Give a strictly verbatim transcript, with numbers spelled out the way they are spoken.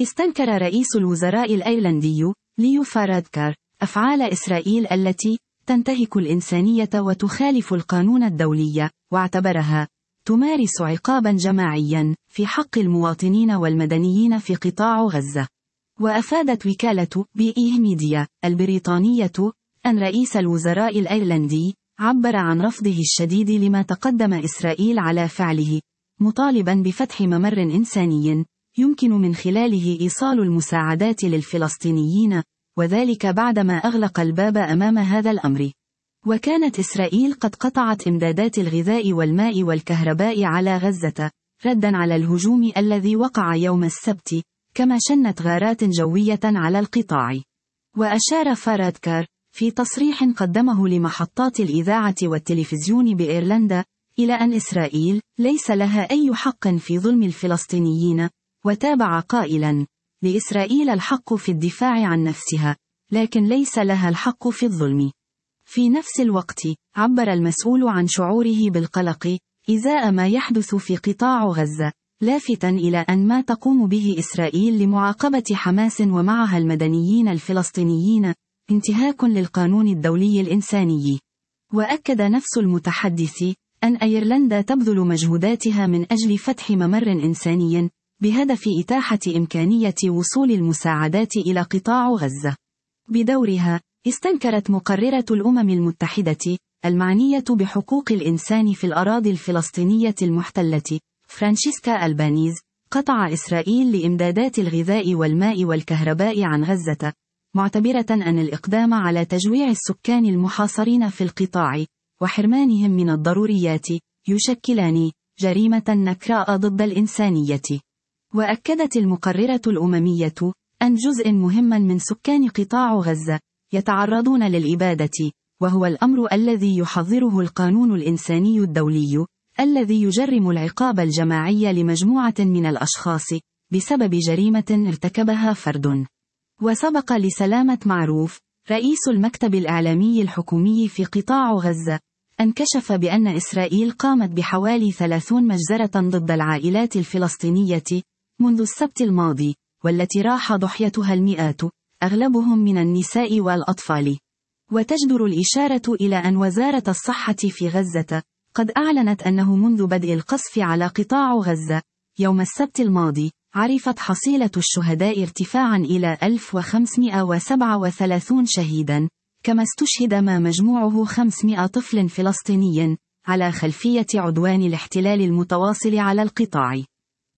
استنكر رئيس الوزراء الأيرلندي ليو فارادكار أفعال إسرائيل التي تنتهك الإنسانية وتخالف القانون الدولي، واعتبرها تمارس عقابا جماعيا في حق المواطنين والمدنيين في قطاع غزة. وأفادت وكالة بي إي ميديا البريطانية أن رئيس الوزراء الأيرلندي عبر عن رفضه الشديد لما تقدم إسرائيل على فعله، مطالبا بفتح ممر إنساني يمكن من خلاله إيصال المساعدات للفلسطينيين، وذلك بعدما أغلق الباب أمام هذا الأمر. وكانت إسرائيل قد قطعت إمدادات الغذاء والماء والكهرباء على غزة، ردا على الهجوم الذي وقع يوم السبت، كما شنت غارات جوية على القطاع. وأشار فارادكار في تصريح قدمه لمحطات الإذاعة والتلفزيون بإيرلندا إلى أن إسرائيل ليس لها أي حق في ظلم الفلسطينيين، وتابع قائلا: لإسرائيل الحق في الدفاع عن نفسها، لكن ليس لها الحق في الظلم. في نفس الوقت عبر المسؤول عن شعوره بالقلق إزاء ما يحدث في قطاع غزة، لافتا إلى أن ما تقوم به إسرائيل لمعاقبة حماس ومعها المدنيين الفلسطينيين انتهاك للقانون الدولي الإنساني. وأكد نفس المتحدث أن أيرلندا تبذل مجهوداتها من أجل فتح ممر إنساني بهدف إتاحة إمكانية وصول المساعدات إلى قطاع غزة. بدورها، استنكرت مقررة الأمم المتحدة المعنية بحقوق الإنسان في الأراضي الفلسطينية المحتلة فرانشيسكا ألبانيز قطع إسرائيل لإمدادات الغذاء والماء والكهرباء عن غزة، معتبرة أن الإقدام على تجويع السكان المحاصرين في القطاع وحرمانهم من الضروريات يشكلان جريمة نكراء ضد الإنسانية. وأكدت المقررة الأممية أن جزء مهما من سكان قطاع غزة يتعرضون للإبادة، وهو الأمر الذي يحظره القانون الإنساني الدولي الذي يجرم العقاب الجماعي لمجموعة من الأشخاص بسبب جريمة ارتكبها فرد. وسبق لسلامة معروف رئيس المكتب الإعلامي الحكومي في قطاع غزة أن كشف بأن إسرائيل قامت بحوالي ثلاثين مجزرة ضد العائلات الفلسطينية منذ السبت الماضي، والتي راح ضحيتها المئات، أغلبهم من النساء والأطفال. وتجدر الإشارة إلى أن وزارة الصحة في غزة قد أعلنت أنه منذ بدء القصف على قطاع غزة يوم السبت الماضي عرفت حصيلة الشهداء ارتفاعا إلى ألف وخمسمائة وسبعة وثلاثين شهيدا، كما استشهد ما مجموعه خمسمائة طفل فلسطيني على خلفية عدوان الاحتلال المتواصل على القطاع.